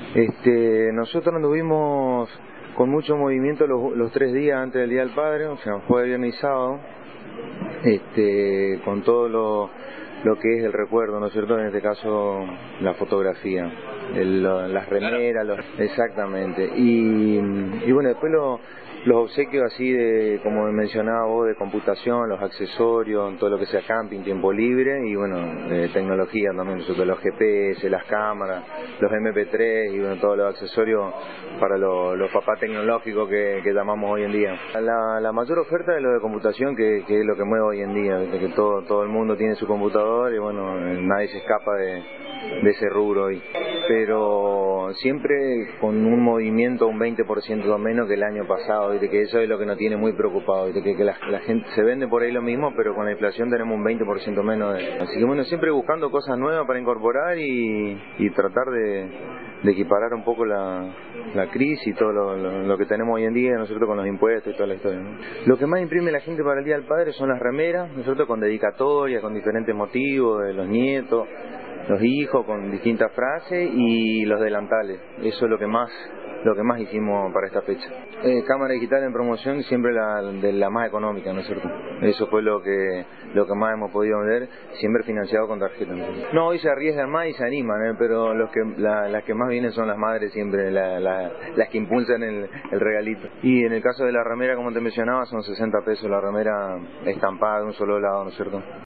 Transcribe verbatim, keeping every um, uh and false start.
Este, nosotros anduvimos con mucho movimiento los, los tres días antes del Día del Padre, o sea, jueves, viernes y sábado, este, con todo lo, lo que es el recuerdo, ¿no es cierto? En este caso, la fotografía, el, las remeras, los, exactamente. Y, y bueno, después lo, los obsequios así de, como mencionaba vos, de computación, los accesorios, todo lo que sea camping, tiempo libre y bueno, de tecnología también, nosotros los G P S, las cámaras, los M P tres y bueno, todos los accesorios para lo, los papás tecnológicos que, que llamamos hoy en día. La, la mayor oferta es lo de computación, que, que es lo que mueve hoy en día, ¿viste? Que todo, todo el mundo tiene su computador y bueno, nadie se escapa de, de ese rubro hoy. Pero siempre con un movimiento un veinte por ciento menos que el año pasado, ¿viste? Que eso es lo que nos tiene muy preocupado, ¿viste? Que, que la, la gente se vende por ahí lo mismo, pero con la inflación tenemos un veinte por ciento menos. De... Así que bueno, siempre buscando cosas nuevas para incorporar y, y tratar de, de equiparar un poco la, la crisis y todo lo, lo, lo que tenemos hoy en día, nosotros con los impuestos y toda la historia, ¿no? Lo que más imprime la gente para el Día del Padre son las remeras, nosotros con dedicatorias, con diferentes motivos, de los nietos, los hijos con distintas frases y los delantales. Eso es lo que más lo que más hicimos para esta fecha. Eh, cámara digital en promoción siempre la de la más económica, ¿no es cierto? Eso fue lo que lo que más hemos podido vender, siempre financiado con tarjeta. No, hoy se arriesgan más y se animan, ¿eh? Pero los que la, las que más vienen son las madres siempre, la, la, las que impulsan el, el regalito. Y en el caso de la remera, como te mencionaba, son sesenta pesos la remera estampada de un solo lado, ¿no es cierto?